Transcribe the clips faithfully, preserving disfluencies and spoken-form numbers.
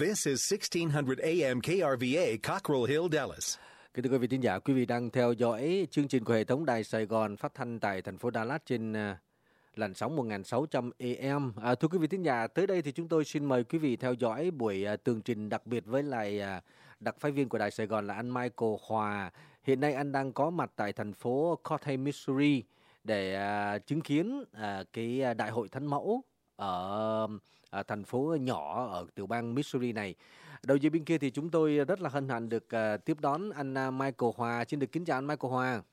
This is sixteen hundred A M K R V A, Cockrell Hill, Dallas. Kính thưa quý vị thính giả, quý vị đang theo dõi chương trình của hệ thống Đài Sài Gòn phát thanh tại thành phố Dallas trên uh, làn sóng một nghìn sáu trăm A M. À, thưa quý vị thính giả, tới đây thì chúng tôi xin mời quý vị theo dõi buổi uh, tường trình đặc biệt với lại uh, đặc phái viên của Đài Sài Gòn là anh Michael Hòa. Hiện nay anh đang có mặt tại thành phố Cottay, Missouri để uh, chứng kiến uh, cái đại hội thánh mẫu ở uh, thành phố nhỏ ở tiểu bang Missouri này. Đầu dây bên kia thì chúng tôi rất là hân hạnh được uh, tiếp đón anh uh, Michael Hòa. Xin được kính chào anh Michael Hòa.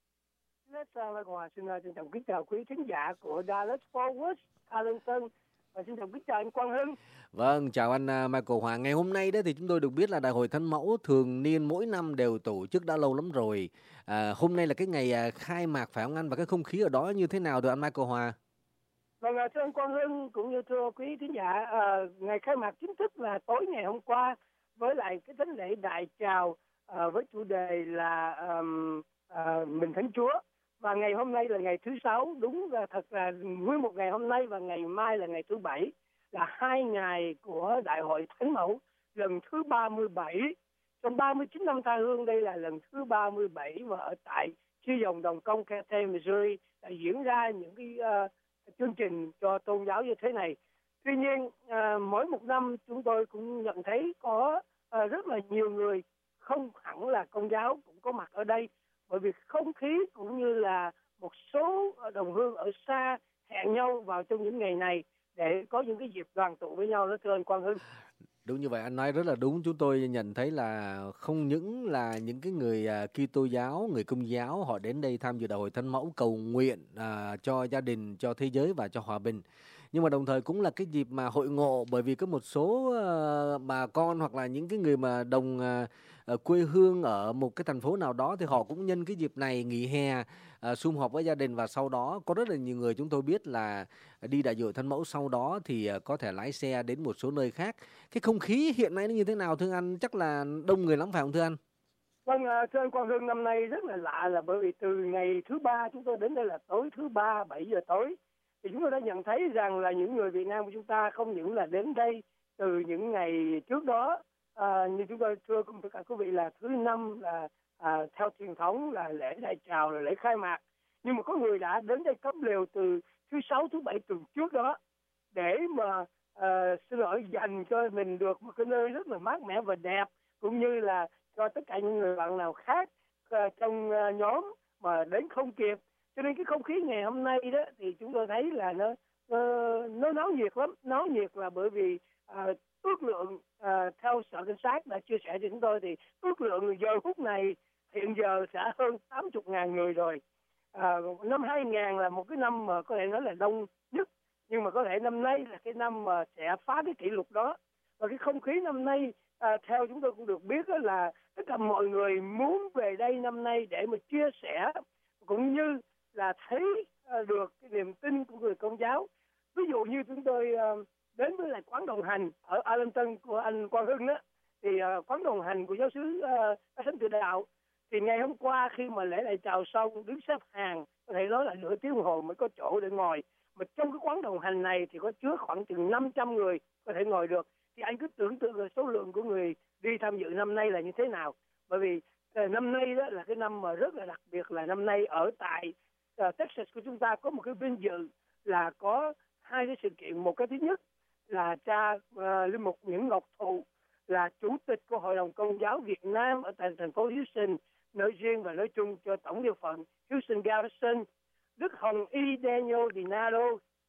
Michael Hòa xin trân trọng kính chào quý khán giả của Dallas Fort Worth, Arlington và xin chào kính chào anh Quang Hưng. Vâng, chào anh uh, Michael Hòa. Ngày hôm nay đó thì chúng tôi được biết là đại hội thánh mẫu thường niên mỗi năm đều tổ chức đã lâu lắm rồi. À, hôm nay là cái ngày uh, khai mạc phải không anh, và cái không khí ở đó như thế nào rồi anh Michael Hòa? Vâng, thưa anh Quang Hưng cũng như thưa quý khán giả, uh, ngày khai mạc chính thức là tối ngày hôm qua với lại cái thánh lễ đại chào uh, với chủ đề là um, uh, Mừng Thánh Chúa. Và ngày hôm nay là ngày thứ sáu, đúng là thật là nguyên một ngày hôm nay và ngày mai là ngày thứ bảy, là hai ngày của Đại hội Thánh Mẫu lần thứ ba mươi bảy. Trong ba mươi chín năm tha hương, đây là lần thứ ba mươi bảy và ở tại chi dòng Đồng Công, Cottay, Missouri đã diễn ra những cái uh, chương trình cho tôn giáo như thế này. Tuy nhiên, à, mỗi một năm chúng tôi cũng nhận thấy có à, rất là nhiều người không hẳn là Công giáo cũng có mặt ở đây, bởi vì không khí cũng như là một số đồng hương ở xa hẹn nhau vào trong những ngày này để có những cái dịp đoàn tụ với nhau đó, thưa anh Quang Hưng. Đúng như vậy, anh nói rất là đúng. Chúng tôi nhận thấy là không những là những cái người uh, Kitô giáo, người Công giáo họ đến đây tham dự đại hội thánh mẫu cầu nguyện uh, cho gia đình, cho thế giới và cho hòa bình, nhưng mà đồng thời cũng là cái dịp mà hội ngộ, bởi vì có một số uh, bà con hoặc là những cái người mà đồng uh, quê hương ở một cái thành phố nào đó thì họ cũng nhân cái dịp này nghỉ hè uh, sum họp với gia đình, và sau đó có rất là nhiều người chúng tôi biết là đi đại hội thánh mẫu, sau đó thì uh, có thể lái xe đến một số nơi khác. Cái không khí hiện nay nó như thế nào thưa anh? Chắc là đông người lắm phải không thưa anh? Vâng, thưa anh Quang Hưng, năm nay rất là lạ là bởi vì từ ngày thứ ba chúng tôi đến đây là tối thứ ba bảy giờ tối, thì chúng tôi đã nhận thấy rằng là những người Việt Nam của chúng ta không những là đến đây từ những ngày trước đó, à, như chúng tôi thưa cùng tất cả quý vị là thứ năm là à, theo truyền thống là lễ đại chào, là lễ khai mạc, nhưng mà có người đã đến đây cắm lều từ thứ sáu thứ bảy tuần trước đó để mà à, xin lỗi dành cho mình được một cái nơi rất là mát mẻ và đẹp, cũng như là cho tất cả những người bạn nào khác uh, trong uh, nhóm mà đến không kịp. Cho nên cái không khí ngày hôm nay đó thì chúng tôi thấy là nó uh, nó náo nhiệt lắm. Náo nhiệt là bởi vì uh, ước lượng uh, theo Sở Cảnh sát đã chia sẻ cho chúng tôi thì ước lượng giờ phút này hiện giờ sẽ hơn tám mươi ngàn người rồi. Uh, năm hai nghìn là một cái năm mà có thể nói là đông nhất, nhưng mà có thể năm nay là cái năm mà sẽ phá cái kỷ lục đó. Và cái không khí năm nay À, theo chúng tôi cũng được biết đó là tất cả mọi người muốn về đây năm nay để mà chia sẻ cũng như là thấy à, được cái niềm tin của người Công giáo. Ví dụ như chúng tôi à, đến với lại quán đồng hành ở Arlington của anh Quang Hưng đó, thì à, quán đồng hành của giáo sứ à, Thánh Tự Đạo, thì ngày hôm qua khi mà lễ đại chào xong đứng xếp hàng có thể nói là nửa tiếng đồng hồ mới có chỗ để ngồi, mà trong cái quán đồng hành này thì có chứa khoảng chừng năm trăm người có thể ngồi được. Thì anh cứ tưởng tượng là số lượng của người đi tham dự năm nay là như thế nào. Bởi vì uh, năm nay đó là cái năm mà rất là đặc biệt, là năm nay ở tại uh, Texas của chúng ta có một cái vinh dự là có hai cái sự kiện. Một cái thứ nhất là cha uh, Linh mục Nguyễn Ngọc Thụ là chủ tịch của Hội đồng Công giáo Việt Nam ở tại thành phố Houston nói riêng và nói chung cho tổng địa phận Houston Garrison. Đức Hồng Y Daniel Dinado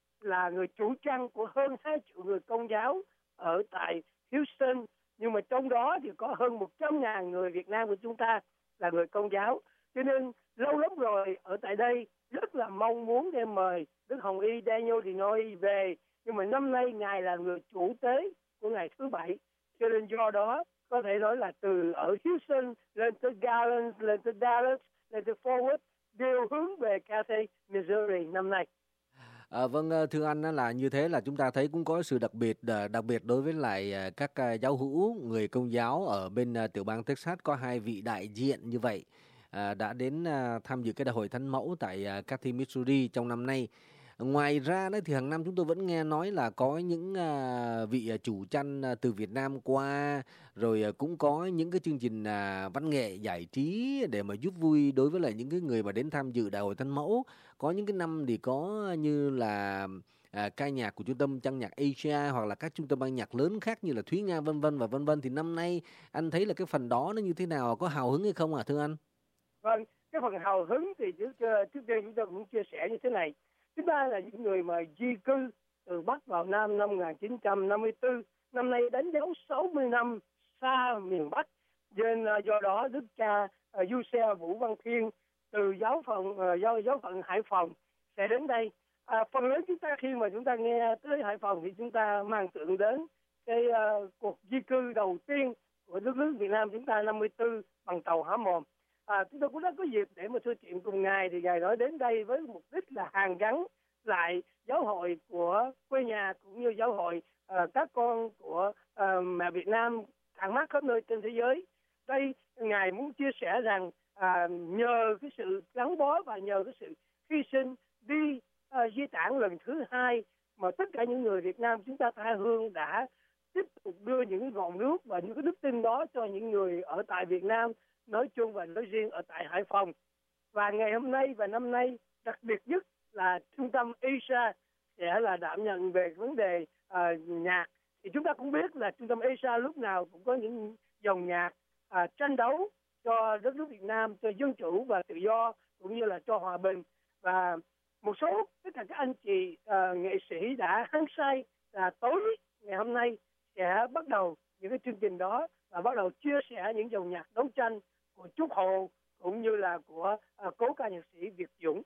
là người chủ trăng của hơn hai triệu người Công giáo ở tại Houston, nhưng mà trong đó thì có hơn một trăm ngàn người Việt Nam của chúng ta là người Công giáo. Cho nên lâu lắm rồi ở tại đây rất là mong muốn đem mời Đức Hồng Y Daniel Dinoi về, nhưng mà năm nay Ngài là người chủ tế của ngày thứ bảy, cho nên do đó có thể nói là từ ở Houston lên tới Garland, lên tới Dallas, lên tới Fort Worth đều hướng về Cottay, Missouri năm nay. À, vâng, thưa anh là như thế là chúng ta thấy cũng có sự đặc biệt đặc biệt đối với lại các giáo hữu người Công giáo ở bên tiểu bang Texas, có hai vị đại diện như vậy à, đã đến à, tham dự cái đại hội thánh mẫu tại à, Cottay, Missouri trong năm nay. Ngoài ra đấy thì hàng năm chúng tôi vẫn nghe nói là có những à, vị à, chủ chăn à, từ Việt Nam qua, rồi à, cũng có những cái chương trình à, văn nghệ giải trí để mà giúp vui đối với lại những cái người mà đến tham dự Đại hội Thánh Mẫu. Có những cái năm thì có như là à, ca nhạc của trung tâm Trang nhạc Asia, hoặc là các trung tâm ban nhạc lớn khác như là Thúy Nga vân vân và vân vân. Thì năm nay anh thấy là cái phần đó nó như thế nào, có hào hứng hay không ạ thưa anh? Vâng, cái phần hào hứng thì trước, trước tiên chúng tôi cũng chia sẻ như thế này. Chúng ta là những người mà di cư từ Bắc vào Nam năm một nghìn chín trăm năm mươi tư, năm nay đánh dấu sáu mươi năm xa miền Bắc. Nên uh, do đó Đức cha uh, Du Xe Vũ Văn Thiên từ giáo phận uh, giáo giáo phận Hải Phòng sẽ đến đây. À, phần lớn chúng ta khi mà chúng ta nghe tới Hải Phòng thì chúng ta mang tưởng đến cái uh, cuộc di cư đầu tiên của đất nước Việt Nam chúng ta năm mươi tư bằng tàu hỏa mòn. À, chúng tôi cũng đã có dịp để mà thưa chuyện cùng ngài, thì ngài nói đến đây với mục đích là hàn gắn lại giáo hội của quê nhà cũng như giáo hội uh, các con của uh, mẹ Việt Nam tản mát khắp nơi trên thế giới. Đây ngài muốn chia sẻ rằng à, nhờ cái sự gắn bó và nhờ cái sự hy sinh đi uh, di tản lần thứ hai mà tất cả những người Việt Nam chúng ta tha hương đã tiếp tục đưa những ngọn nước và những cái đức tin đó cho những người ở tại Việt Nam nói chung và nói riêng ở tại Hải Phòng. Và ngày hôm nay và năm nay đặc biệt nhất là trung tâm Asia sẽ là đảm nhận về vấn đề uh, nhạc. Thì chúng ta cũng biết là trung tâm Asia lúc nào cũng có những dòng nhạc uh, tranh đấu cho đất nước Việt Nam, cho dân chủ và tự do cũng như là cho hòa bình. Và một số tất cả các anh chị uh, nghệ sĩ đã hăng say là tối ngày hôm nay sẽ bắt đầu những cái chương trình đó và bắt đầu chia sẻ những dòng nhạc đấu tranh của Trúc Hồ cũng như là của uh, cố ca nhạc sĩ Việt Dũng.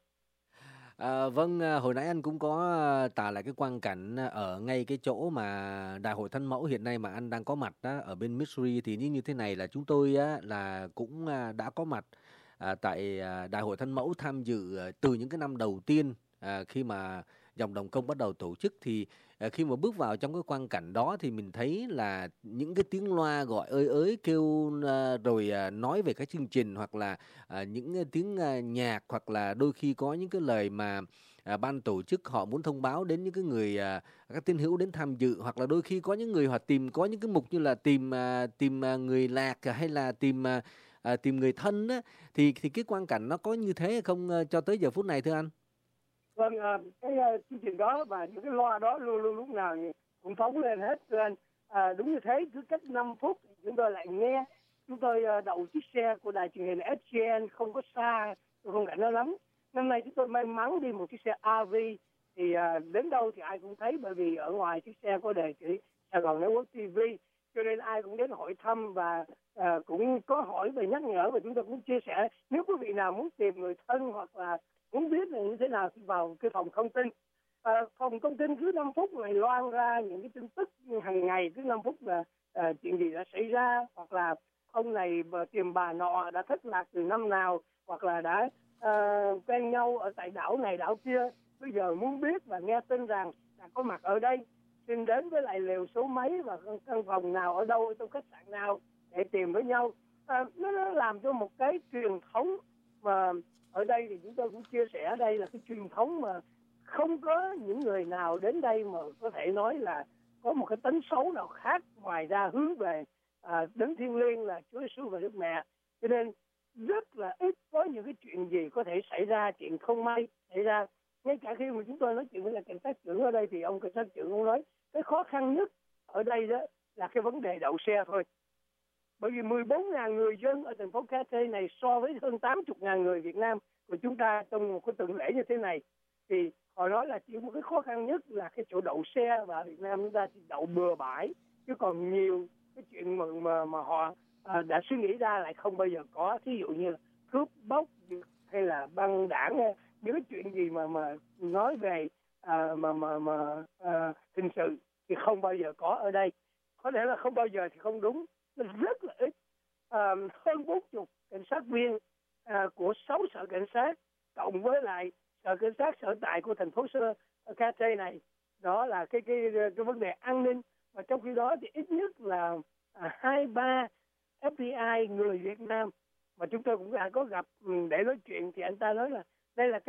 À, vâng, à, hồi nãy anh cũng có à, tả lại cái quang cảnh ở ngay cái chỗ mà Đại hội Thánh Mẫu hiện nay mà anh đang có mặt đó, ở bên Missouri. Thì như như thế này là chúng tôi á, là cũng à, đã có mặt à, tại à, Đại hội Thánh Mẫu, tham dự à, từ những cái năm đầu tiên à, khi mà dòng đồng công bắt đầu tổ chức. Thì à, khi mà bước vào trong cái quang cảnh đó thì mình thấy là những cái tiếng loa gọi ơi ới kêu à, rồi à, nói về các chương trình, hoặc là à, những cái tiếng à, nhạc, hoặc là đôi khi có những cái lời mà à, ban tổ chức họ muốn thông báo đến những cái người à, các tín hữu đến tham dự, hoặc là đôi khi có những người họ tìm có những cái mục như là tìm à, tìm à, người lạc, hay là tìm à, à, tìm người thân á. thì thì cái quang cảnh nó có như thế hay không à, cho tới giờ phút này thưa anh? Vâng, à, cái uh, chương trình đó và những cái loa đó luôn luôn lúc nào cũng phóng lên hết thưa anh. À, đúng như thế, cứ cách năm phút chúng tôi lại nghe. Chúng tôi uh, đậu chiếc xe của đài truyền hình ét giê en không có xa không cảnh đó lắm. Năm nay chúng tôi may mắn đi một chiếc xe a vê, thì uh, đến đâu thì ai cũng thấy, bởi vì ở ngoài chiếc xe có đề chỉ Sài Gòn Network ti vi, cho nên ai cũng đến hỏi thăm và uh, cũng có hỏi và nhắc nhở, và chúng tôi cũng chia sẻ nếu quý vị nào muốn tìm người thân hoặc là muốn biết là như thế nào thì vào cái phòng thông tin. À, phòng thông tin cứ năm phút này loan ra những cái tin tức hàng ngày, cứ năm phút là à, chuyện gì đã xảy ra, hoặc là ông này tìm bà nọ đã thất lạc từ năm nào, hoặc là đã à, quen nhau ở tại đảo này đảo kia, bây giờ muốn biết và nghe tin rằng đã có mặt ở đây, xin đến với lại lều số mấy và căn phòng nào ở đâu, trong khách sạn nào để tìm với nhau. À, nó, nó làm cho một cái truyền thống mà ở đây thì chúng tôi cũng chia sẻ ở đây là cái truyền thống mà không có những người nào đến đây mà có thể nói là có một cái tính xấu nào khác ngoài ra hướng về à, đến thiêng liêng là Chúa Giêsu và Đức Mẹ. Cho nên rất là ít có những cái chuyện gì có thể xảy ra, chuyện không may xảy ra. Ngay cả khi mà chúng tôi nói chuyện với là cảnh sát trưởng ở đây thì ông cảnh sát trưởng cũng nói cái khó khăn nhất ở đây đó là cái vấn đề đậu xe thôi. Bởi vì mười bốn nghìn người dân ở thành phố Ca Tê này so với hơn tám mươi nghìn người Việt Nam của chúng ta trong một cái tuần lễ như thế này, thì họ nói là chỉ một cái khó khăn nhất là cái chỗ đậu xe, và Việt Nam chúng ta chỉ đậu bừa bãi, chứ còn nhiều cái chuyện mà mà, mà họ à, đã suy nghĩ ra lại không bao giờ có. Thí dụ như là cướp bóc hay là băng đảng, những cái chuyện gì mà mà nói về à, mà mà mà à, hình sự thì không bao giờ có ở đây. Có lẽ là không bao giờ thì không đúng, rất là ít. À, hơn bốn mươi cảnh sát viên à, của sáu sở cảnh sát cộng với lại sở cảnh sát sở tại của thành phố Ca Tê này, đó là cái cái cái vấn đề an ninh. Và trong khi đó thì ít nhất là à, hai ba ép bê i người Việt Nam mà chúng tôi cũng đã có gặp để nói chuyện, thì anh ta nói là đây là cái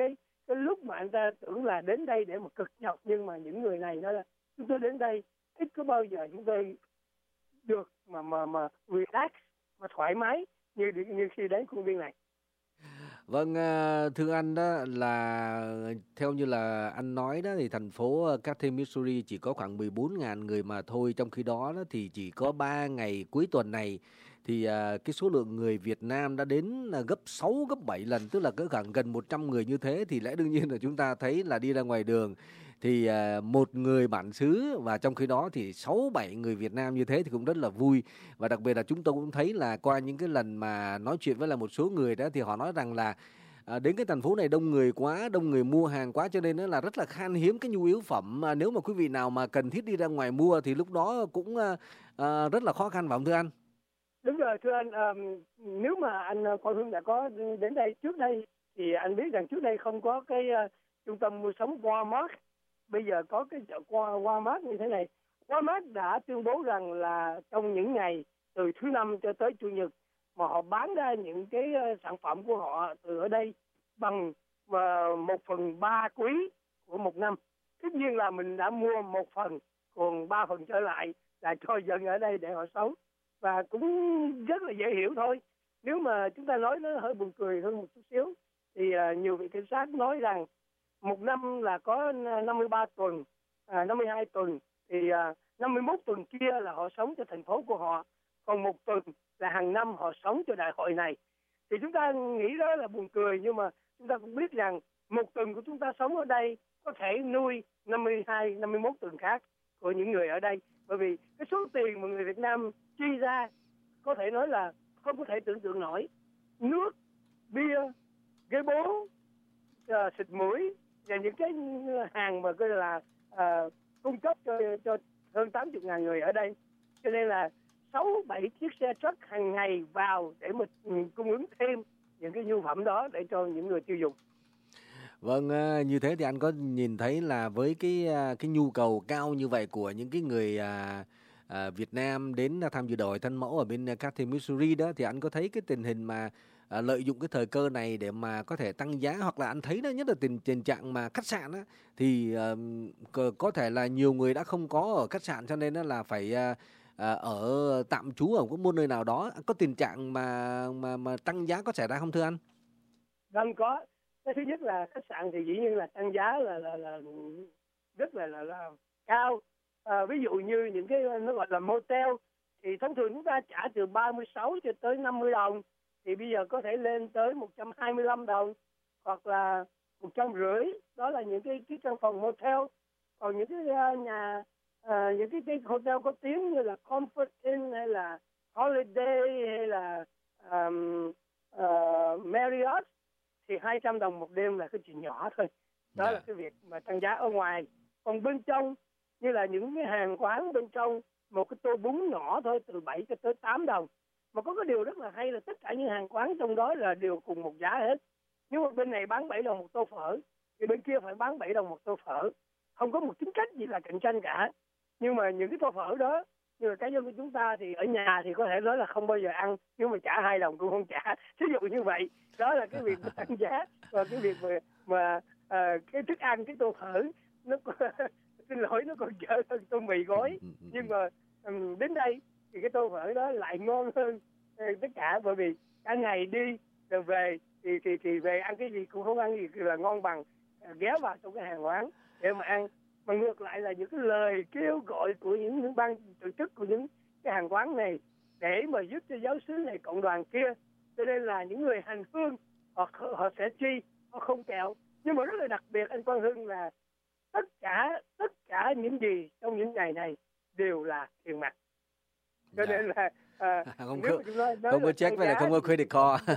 cái lúc mà anh ta tưởng là đến đây để mà cực nhọc, nhưng mà những người này nói là chúng tôi đến đây ít có bao giờ chúng tôi được mà mà mà relax, mà thoải mái như như khi đến khuôn viên này. Vâng, à, thưa anh đó là theo như là anh nói đó thì thành phố Cathay, Missouri chỉ có khoảng mười bốn nghìn người mà thôi. Trong khi đó, đó thì chỉ có ba ngày cuối tuần này thì à, cái số lượng người Việt Nam đã đến là gấp sáu, gấp bảy lần, tức là cỡ khoảng gần một trăm người như thế. Thì lẽ đương nhiên là chúng ta thấy là đi ra ngoài đường thì à, một người bản xứ, và trong khi đó thì sáu bảy người Việt Nam như thế thì cũng rất là vui. Và đặc biệt là chúng tôi cũng thấy là qua những cái lần mà nói chuyện với là một số người đó thì họ nói rằng là à, đến cái thành phố này đông người quá, đông người mua hàng quá, cho nên nó là rất là khan hiếm cái nhu yếu phẩm. À, nếu mà quý vị nào mà cần thiết đi ra ngoài mua thì lúc đó cũng à, à, rất là khó khăn, phải không thưa anh? Đúng rồi thưa anh, à, nếu mà anh Quang Hưng đã có đến đây trước đây thì anh biết rằng trước đây không có cái uh, trung tâm mua sắm Walmart. Bây giờ có cái chợ Walmart như thế này. Walmart đã tuyên bố rằng là trong những ngày từ thứ Năm cho tới Chủ nhật mà họ bán ra những cái uh, sản phẩm của họ từ ở đây bằng uh, một phần ba quý của một năm. Tất nhiên là mình đã mua một phần, còn ba phần trở lại là cho dân ở đây để họ sống. Và cũng rất là dễ hiểu thôi. Nếu mà chúng ta nói nó hơi buồn cười hơn một chút xíu thì uh, nhiều vị cảnh sát nói rằng một năm là có năm mươi ba tuần, à, năm mươi hai tuần, thì à, năm mươi mốt tuần kia là họ sống cho thành phố của họ, còn một tuần là hàng năm họ sống cho đại hội này. Thì chúng ta nghĩ đó là buồn cười, nhưng mà chúng ta cũng biết rằng một tuần của chúng ta sống ở đây có thể nuôi năm mươi hai, năm mươi mốt tuần khác của những người ở đây. Bởi vì cái số tiền mà người Việt Nam chi ra có thể nói là không có thể tưởng tượng nổi. Nước, bia, ghế bố, uh, xịt mũi và những cái hàng mà gọi là uh, cung cấp cho cho hơn tám mươi ngàn người ở đây. Cho nên là sáu bảy chiếc xe truck hàng ngày vào để mà cung ứng thêm những cái nhu phẩm đó để cho những người tiêu dùng. Vâng, như thế thì anh có nhìn thấy là với cái cái nhu cầu cao như vậy của những cái người à, à, Việt Nam đến tham dự đại hội Thánh Mẫu ở bên Cathay, Missouri đó, thì anh có thấy cái tình hình mà à, lợi dụng cái thời cơ này để mà có thể tăng giá, hoặc là anh thấy đó nhất là tình tình trạng mà khách sạn á, thì à, có thể là nhiều người đã không có ở khách sạn cho nên là phải à, à, ở tạm trú ở một nơi nào đó. Có tình trạng mà mà mà tăng giá có xảy ra không thưa anh? Vâng, có. Cái thứ nhất là khách sạn thì dĩ nhiên là tăng giá là là, là rất là, là là cao. À, ví dụ như những cái nó gọi là motel thì thông thường chúng ta trả từ ba mươi sáu cho tới năm mươi đồng, thì bây giờ có thể lên tới một trăm hai mươi lăm đồng hoặc là một trăm rưỡi. Đó là những cái cái căn phòng motel. Còn những cái uh, nhà uh, những cái, cái hotel có tiếng như là Comfort Inn hay là Holiday hay là um, uh, Marriott thì hai trăm đồng một đêm là cái chuyện nhỏ thôi. Đó yeah. là cái việc mà tăng giá ở ngoài. Còn bên trong như là những cái hàng quán bên trong, một cái tô bún nhỏ thôi từ bảy cho tới tám đồng. Mà có cái điều rất là hay là tất cả những hàng quán trong đó là đều cùng một giá hết. Nếu mà bên này bán bảy đồng một tô phở thì bên kia phải bán bảy đồng một tô phở. Không có một chính sách gì là cạnh tranh cả. Nhưng mà những cái tô phở đó, như là cá nhân của chúng ta thì ở nhà thì có thể nói là không bao giờ ăn, nhưng mà trả hai đồng cũng không trả. Ví dụ như vậy, đó là cái việc tăng giá. Và cái việc mà, mà à, cái thức ăn, cái tô phở nó có, xin lỗi, nó còn dở hơn tô mì gói. Nhưng mà um, đến đây thì cái tô phở đó lại ngon hơn uh, tất cả, bởi vì cả ngày đi rồi về thì, thì, thì về ăn cái gì cũng không ăn gì là ngon bằng uh, ghé vào trong cái hàng quán để mà ăn. Mà ngược lại là những cái lời kêu gọi của những, những ban tổ chức của những cái hàng quán này để mà giúp cho giáo xứ này, cộng đoàn kia. Cho nên là những người hành hương họ, họ sẽ chi, họ không kẹo. Nhưng mà rất là đặc biệt anh Quang Hưng là tất cả tất cả những gì trong những ngày này đều là tiền mặt. Cho dạ. nên là à, không có không có check với lại không có credit card.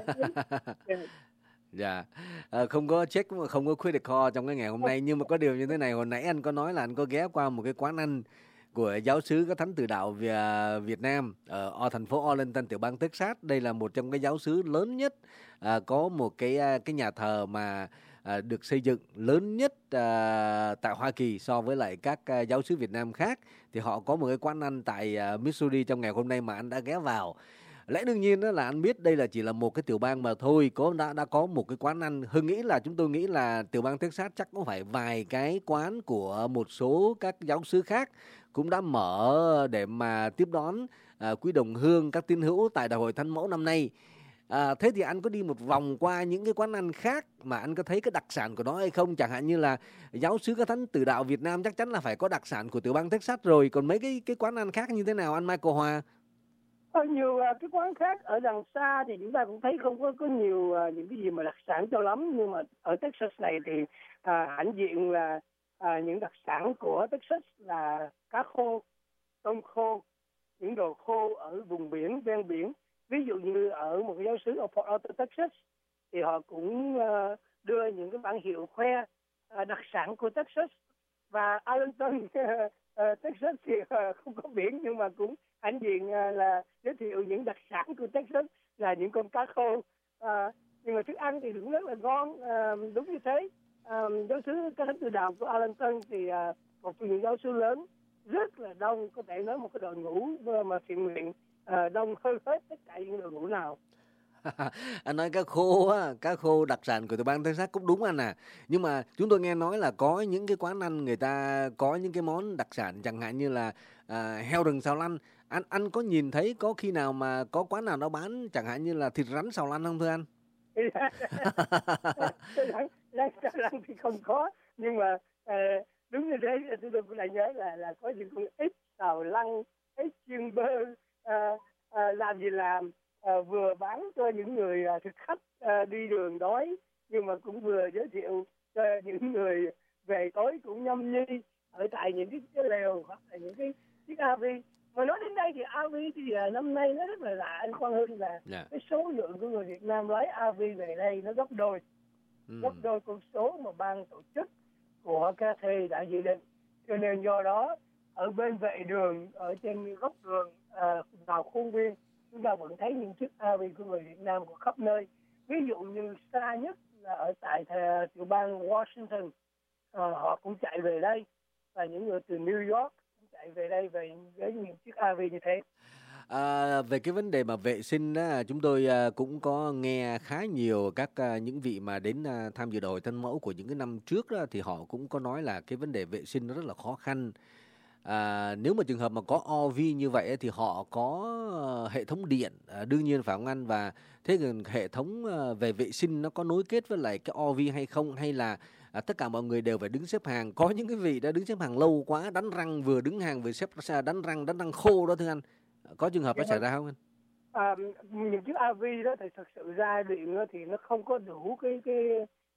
Dạ, à, không có check, không có credit card trong cái ngày hôm nay. Nhưng mà có điều như thế này, hồi nãy anh có nói là anh có ghé qua một cái quán ăn của giáo xứ các thánh tử đạo Việt Nam ở thành phố Arlington, tiểu bang Texas. Đây là một trong cái giáo xứ lớn nhất, à, có một cái cái nhà thờ mà à, được xây dựng lớn nhất à, tại Hoa Kỳ so với lại các à, giáo xứ Việt Nam khác. Thì họ có một cái quán ăn tại à, Missouri trong ngày hôm nay mà anh đã ghé vào. Lẽ đương nhiên đó là anh biết đây là chỉ là một cái tiểu bang mà thôi, có đã đã có một cái quán ăn. Hưng nghĩ là chúng tôi nghĩ là tiểu bang Texas chắc có phải vài cái quán của một số các giáo xứ khác cũng đã mở để mà tiếp đón à, quý đồng hương, các tín hữu tại Đại hội Thánh Mẫu năm nay. À, thế thì anh có đi một vòng qua những cái quán ăn khác mà anh có thấy cái đặc sản của nó hay không? Chẳng hạn như là giáo xứ Các Thánh Tử Đạo Việt Nam chắc chắn là phải có đặc sản của tiểu bang Texas rồi. Còn mấy cái cái quán ăn khác như thế nào anh Michael Hòa? Có nhiều à, cái quán khác ở đằng xa thì chúng ta cũng thấy không có có nhiều à, những cái gì mà đặc sản cho lắm, nhưng mà ở Texas này thì à, hãnh diện là à, những đặc sản của Texas là cá khô, tôm khô, những đồ khô ở vùng biển ven biển. Ví dụ như ở một cái giáo xứ ở Port Arthur, Texas thì họ cũng uh, đưa những cái bảng hiệu khoe uh, đặc sản của Texas. Và Arlington, uh, Texas thì uh, không có biển nhưng mà cũng hãnh diện uh, là giới thiệu những đặc sản của Texas là những con cá khô. Uh, nhưng mà thức ăn thì cũng rất là ngon, uh, đúng như thế. Uh, giáo xứ Các Thánh Tử Đạo của Arlington thì uh, một trong những giáo xứ lớn, rất là đông, có thể nói một cái đội ngũ mà thiện nguyện À, đông hơn hết tất cả những đội ngũ nào. Anh nói cá khô á, cá khô đặc sản của tiểu bang Texas cũng đúng anh à. Nhưng mà chúng tôi nghe nói là có những cái quán ăn người ta có những cái món đặc sản, chẳng hạn như là à, heo rừng xào lăn. Anh anh có nhìn thấy có khi nào mà có quán nào nó bán chẳng hạn như là thịt rắn xào lăn không thưa anh? rắn, rắn xào lăn thì không có, nhưng mà à, đúng như thế, tôi cũng lại nhớ là là có những con ếch xào lăn, ếch chiên bơ. À, à, làm gì làm, à, vừa bán cho những người à, thực khách à, đi đường đói, nhưng mà cũng vừa giới thiệu cho những người về tối cũng nhâm nhi ở tại những cái, cái lều hoặc là những cái chiếc a vê. Mà nói đến đây thì a vê thì à, năm nay nó rất là lạ anh Quang Hưng, là yeah. cái số lượng của người Việt Nam lái a vê về đây nó gấp đôi, mm. gấp đôi con số mà ban tổ chức của ca thê đã dự định. Cho nên do đó ở bên vệ đường, ở trên góc đường à, vào khuôn viên, chúng ta vẫn thấy những chiếc a vê của người Việt Nam của khắp nơi. Ví dụ như xa nhất là ở tại tiểu bang Washington, à, họ cũng chạy về đây, và những người từ New York cũng chạy về đây về với những chiếc a vê như thế. À, về cái vấn đề mà vệ sinh đó, chúng tôi à, cũng có nghe khá nhiều các à, những vị mà đến à, tham dự Đại hội Thánh Mẫu của những cái năm trước đó, thì họ cũng có nói là cái vấn đề vệ sinh nó rất là khó khăn. À, nếu mà trường hợp mà có o vê như vậy thì họ có hệ thống điện, à, đương nhiên phải không anh? Và thế thì hệ thống à, về vệ sinh nó có nối kết với lại cái o vê hay không, hay là à, tất cả mọi người đều phải đứng xếp hàng? Có những cái vị đã đứng xếp hàng lâu quá, đánh răng vừa đứng hàng vừa xếp đánh răng đánh răng khô đó thưa anh, có trường hợp đó xảy ra không anh? À, những chiếc a vê đó thì thực sự ra điện thì nó không có đủ cái cái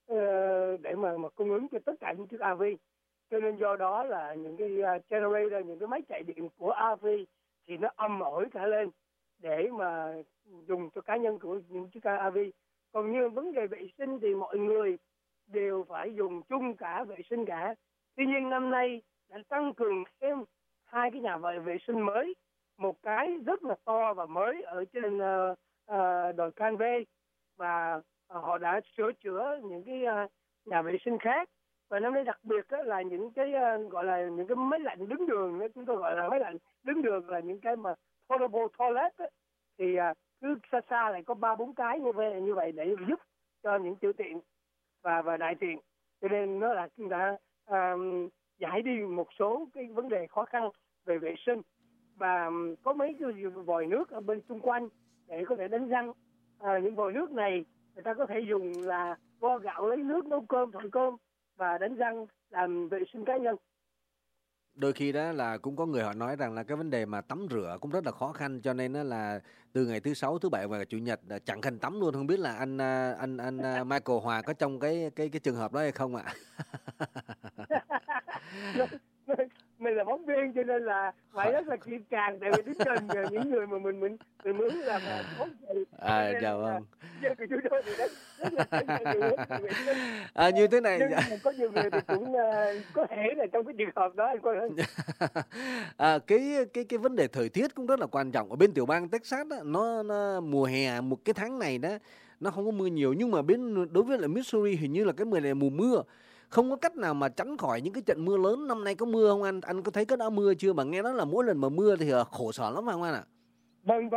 uh, để mà mà cung ứng cho tất cả những chiếc a vê. Cho nên do đó là những cái generator, những cái máy chạy điện của a vê thì nó âm ổi cả lên để mà dùng cho cá nhân của những chiếc a vê. Còn như vấn đề vệ sinh thì mọi người đều phải dùng chung cả vệ sinh cả. Tuy nhiên năm nay đã tăng cường thêm hai cái nhà vệ sinh mới. Một cái rất là to và mới ở trên uh, uh, đồi Canve, và uh, họ đã sửa chữa những cái uh, nhà vệ sinh khác. Và năm nay đặc biệt đó là những cái uh, gọi là những cái máy lạnh đứng đường, chúng tôi gọi là máy lạnh đứng đường, là những cái mà portable toilet đó, thì uh, cứ xa xa lại có ba bốn cái như vậy như vậy để giúp cho những tiểu tiện và và đại tiện. Cho nên nó là đã uh, giải đi một số cái vấn đề khó khăn về vệ sinh. Và có mấy cái vòi nước ở bên xung quanh để có thể đánh răng. À, những vòi nước này người ta có thể dùng là vo gạo lấy nước nấu cơm, thổi cơm và đánh răng, làm vệ sinh cá nhân. Đôi khi đó là cũng có người họ nói rằng là cái vấn đề mà tắm rửa cũng rất là khó khăn, cho nên đó là từ ngày thứ sáu, thứ bảy và chủ nhật chẳng cần tắm luôn. Không biết là anh anh anh Michael Hòa có trong cái cái cái trường hợp đó hay không ạ? Mình là phóng viên cho nên là phải rất là kỹ càng, tại vì đứng gần những người mà mình mình mình muốn làm phóng sự. À, chào vâng. À, như thế này. Nhưng có nhiều người thì cũng uh, có thể là trong cái trường hợp đó anh coi hơn. À, cái cái cái vấn đề thời tiết cũng rất là quan trọng. Ở bên tiểu bang Texas đó, nó, nó mùa hè một cái tháng này đó nó không có mưa nhiều, nhưng mà bên đối với lại Missouri hình như là cái mùa này mùa mưa. Không có cách nào mà tránh khỏi những cái trận mưa lớn. Năm nay có mưa không anh? Anh có thấy có đã mưa chưa? Mà nghe nói là mỗi lần mà mưa thì khổ sở lắm phải không anh ạ? Vâng, vâng.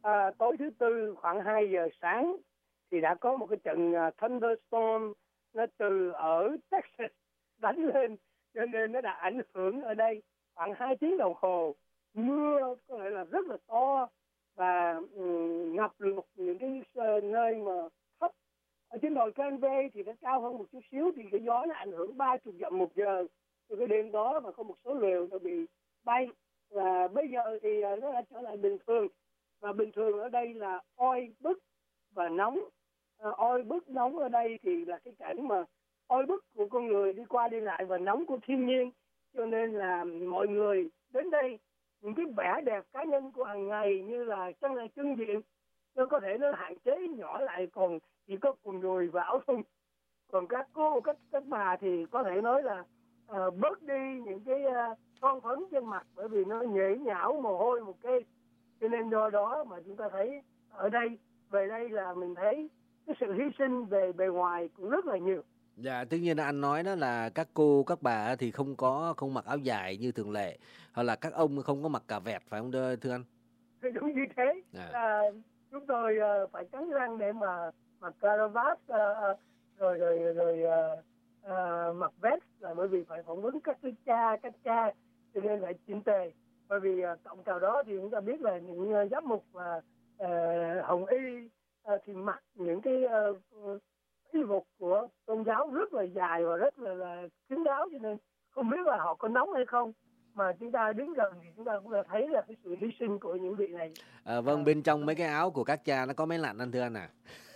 à, tối thứ tư khoảng hai giờ sáng thì đã có một cái trận uh, thunderstorm nó từ ở Texas đánh lên, cho nên nó đã ảnh hưởng ở đây khoảng hai tiếng đồng hồ. Mưa có thể là rất là to và um, ngập lụt những cái uh, nơi mà thấp. Ở trên đồi Canvey thì nó cao hơn một chút xíu, thì cái gió nó ảnh hưởng ba mươi dặm một giờ từ cái đêm đó, và có một số lều nó bị bay. Và bây giờ thì uh, nó đã trở lại bình thường, và bình thường ở đây là oi bức và nóng. Uh, oi bức nóng ở đây thì là cái cảnh mà oi bức của con người đi qua đi lại và nóng của thiên nhiên, cho nên là mọi người đến đây, những cái vẻ đẹp cá nhân của hàng ngày như là chân là chân diện nó có thể nó hạn chế nhỏ lại, còn chỉ có quần đùi và áo thun. Còn các cô các các bà thì có thể nói là uh, bớt đi những cái uh, son phấn trên mặt, bởi vì nó nhễ nhão mồ hôi một cái, cho nên do đó mà chúng ta thấy ở đây, về đây là mình thấy cái sự hy sinh về bề ngoài cũng rất là nhiều. Dạ, tất nhiên là anh nói đó là các cô, các bà thì không có không mặc áo dài như thường lệ, hoặc là các ông không có mặc cà vẹt, phải không thưa anh? Đúng như thế. À. À, chúng tôi uh, phải cắn răng để mà mặc caravat, uh, rồi rồi rồi uh, uh, mặc vest, là bởi vì phải phỏng vấn các cái cha, các cha, cho nên phải chỉnh tề. Bởi vì uh, cộng vào đó thì chúng ta biết là những uh, giám mục và uh, hồng y uh, thì mặc những cái uh, y phục của tôn giáo rất là dài và rất là, là kín đáo, cho nên không biết là họ có nóng hay không, mà chúng ta đứng gần thì chúng ta cũng đã thấy là cái sự hy sinh của những vị này. À, vâng, à, bên trong mấy cái áo của các cha nó có máy lạnh anh thưa anh à?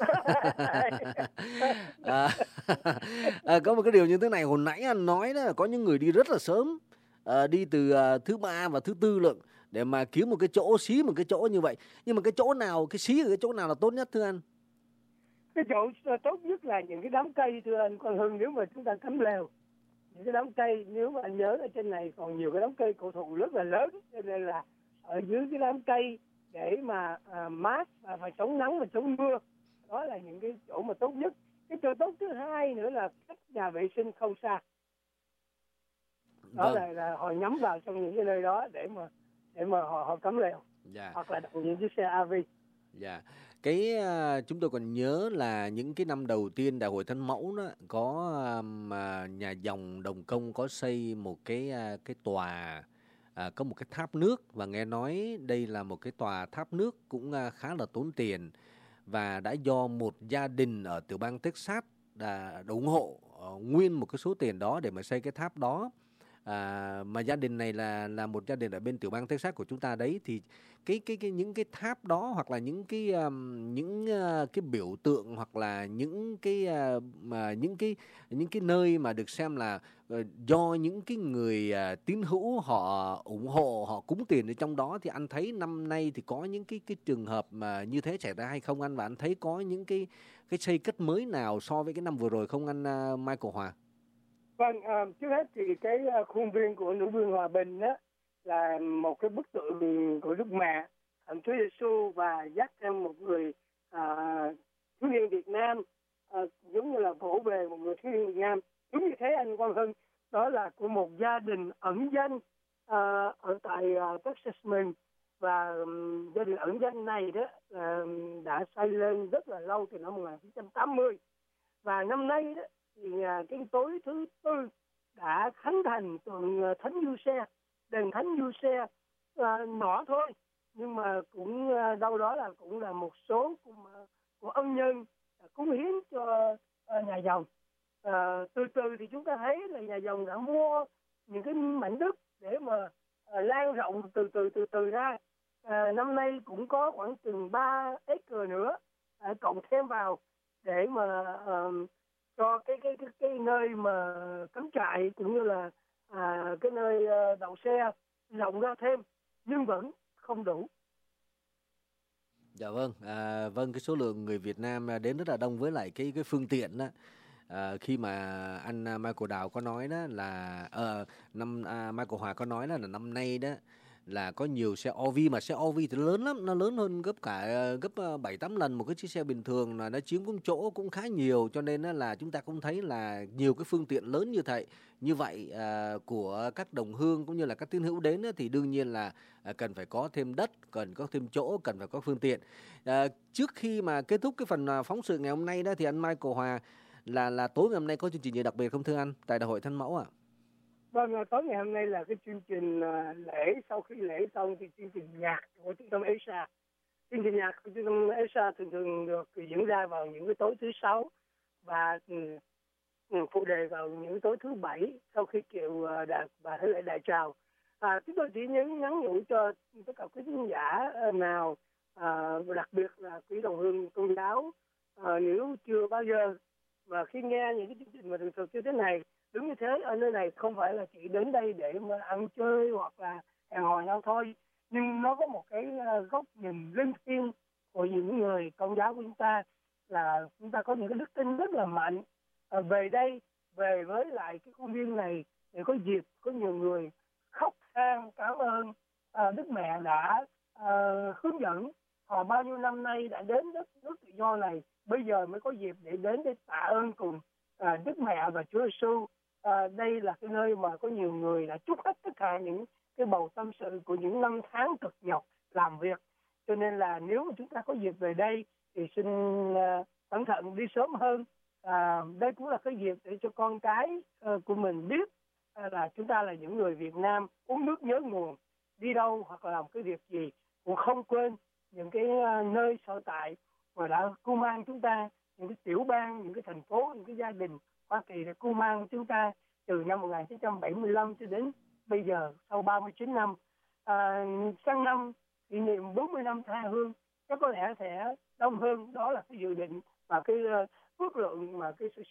à, à có một cái điều như thế này, hồi nãy anh nói đó là có những người đi rất là sớm, à, đi từ à, thứ ba và thứ tư lượng để mà kiếm một cái chỗ, xí một cái chỗ như vậy. Nhưng mà cái chỗ nào, cái xí ở cái chỗ nào là tốt nhất thưa anh? Cái chỗ tốt nhất là những cái đám cây thưa anh Quang Hưng. Nếu mà chúng ta cắm lều những cái đám cây, nếu mà anh nhớ ở trên này còn nhiều cái đám cây cổ thụ rất là lớn, cho nên là ở dưới cái đám cây để mà à, mát và, và chống nắng và chống mưa, đó là những cái chỗ mà tốt nhất. Cái chỗ tốt thứ hai nữa là cách nhà vệ sinh không xa, đó vâng. là, là họ nhắm vào trong những cái nơi đó để mà để mà họ họ cắm lều, dạ. hoặc là đặt những chiếc xe a vê. Dạ. Cái uh, chúng tôi còn nhớ là những cái năm đầu tiên Đại hội Thánh Mẫu đó có um, uh, nhà dòng Đồng Công có xây một cái uh, cái tòa uh, có một cái tháp nước, và nghe nói đây là một cái tòa tháp nước cũng uh, khá là tốn tiền, và đã do một gia đình ở tiểu bang Texas đã ủng hộ uh, nguyên một cái số tiền đó để mà xây cái tháp đó. À, mà gia đình này là là một gia đình ở bên tiểu bang Texas của chúng ta đấy, thì cái cái cái những cái tháp đó, hoặc là những cái um, những uh, cái biểu tượng, hoặc là những cái uh, mà những cái những cái nơi mà được xem là uh, do những cái người uh, tín hữu họ ủng hộ, họ cúng tiền ở trong đó, thì anh thấy năm nay thì có những cái cái trường hợp mà như thế xảy ra hay không anh, và anh thấy có những cái cái xây cất mới nào so với cái năm vừa rồi không anh uh, Michael Hòa? Vâng, à, trước hết thì cái khuôn viên của nữ vương Hòa Bình đó là một cái bức tượng của Đức Mẹ Thánh Chúa Giêsu, và dắt thêm một người à, thiếu niên Việt Nam, à, giống như là vỗ về một người thiếu niên Việt Nam. Đúng như thế anh Quang Hưng, đó là của một gia đình ẩn danh à, ở tại à, Texas mình, và um, gia đình ẩn danh này đó à, đã xây lên rất là lâu, từ năm một nghìn chín trăm tám mươi, và năm nay đó thì cái tối thứ tư đã khánh thành tượng Thánh Giuse, đền Thánh Giuse à, nhỏ thôi, nhưng mà cũng đâu đó là cũng là một số của, của ân nhân cúng hiến cho à, nhà dòng. À, từ từ thì chúng ta thấy là nhà dòng đã mua những cái mảnh đất để mà à, lan rộng từ từ từ từ ra. À, năm nay cũng có khoảng chừng ba acre nữa à, cộng thêm vào để mà à, cho cái cái cái cái nơi mà cắm trại, cũng như là à, cái nơi đậu xe rộng ra thêm, nhưng vẫn không đủ. Dạ vâng, à, vâng cái số lượng người Việt Nam đến rất là đông, với lại cái cái phương tiện đó. À, khi mà anh Michael Đào có nói đó là uh, năm uh, Michael Hòa có nói đó là năm nay đó là có nhiều xe o vê, mà xe o vê thì lớn lắm, nó lớn hơn gấp cả gấp bảy tám lần một cái chiếc xe bình thường, là nó chiếm cũng chỗ cũng khá nhiều, cho nên là chúng ta cũng thấy là nhiều cái phương tiện lớn như vậy như vậy à, của các đồng hương cũng như là các tín hữu đến á, thì đương nhiên là à, cần phải có thêm đất, cần có thêm chỗ, cần phải có phương tiện. À, trước khi mà kết thúc cái phần phóng sự ngày hôm nay đó thì anh Michael Hòa, là là tối ngày hôm nay có chương trình gì đặc biệt không thưa anh tại Đại hội Thánh Mẫu ạ? À? Vâng, tối ngày hôm nay là cái chương trình uh, lễ. Sau khi lễ xong thì chương trình nhạc của trung tâm Asia. Chương trình nhạc của trung tâm Asia thường thường được diễn ra vào những cái tối thứ sáu và um, phụ đề vào những tối thứ bảy sau khi kiệu uh, đạt và thế lễ đại trào. À, chúng tôi chỉ nhớ nhắn nhủ cho tất cả quý khán giả uh, nào, uh, đặc biệt là quý đồng hương tôn giáo, uh, nếu chưa bao giờ và khi nghe những cái chương trình mà thường thường như thế này, đúng như thế, ở nơi này không phải là chỉ đến đây để mà ăn chơi hoặc là hẹn hò nhau thôi, nhưng nó có một cái góc nhìn linh thiêng của những người công giáo của chúng ta, là chúng ta có những cái đức tin rất là mạnh. À, về đây, về với lại cái khuôn viên này để có dịp có nhiều người khóc than cảm ơn à, Đức Mẹ đã à, hướng dẫn họ bao nhiêu năm nay đã đến đất nước tự do này, bây giờ mới có dịp để đến để tạ ơn cùng à, Đức Mẹ và Chúa Giêsu. À, đây là cái nơi mà có nhiều người đã trút hết tất cả những cái bầu tâm sự của những năm tháng cực nhọc làm việc, cho nên là nếu mà chúng ta có dịp về đây thì xin uh, cẩn thận đi sớm hơn. À, đây cũng là cái dịp để cho con cái uh, của mình biết uh, là chúng ta là những người Việt Nam uống nước nhớ nguồn, đi đâu hoặc là làm cái việc gì cũng không quên những cái uh, nơi sở tại mà đã cưu mang chúng ta, những cái tiểu bang, những cái thành phố, những cái gia đình Hoa Kỳ đã cưu mang chúng ta từ năm một nghìn chín trăm bảy mươi lăm cho đến bây giờ sau ba mươi chín năm. À, sang năm kỷ niệm bốn mươi năm tha hương chắc có lẽ sẽ đông hơn, đó là cái dự định và cái uh, phước lượng mà cái sự